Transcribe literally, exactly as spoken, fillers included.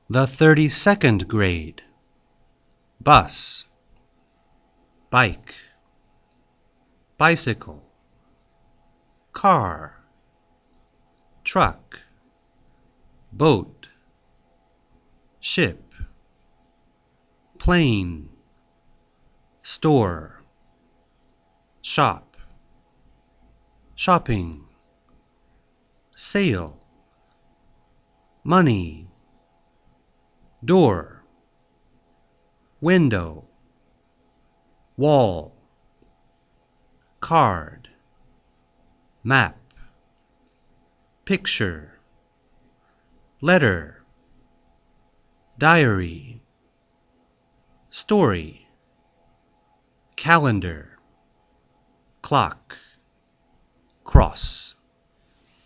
The thirty-second grade. Bus, bike, bicycle, car, truck, boat, ship, plane, store, shop, shopping, sale, money, door, window, wall, card, map, picture, letter, diary, story, calendar, clock, cross.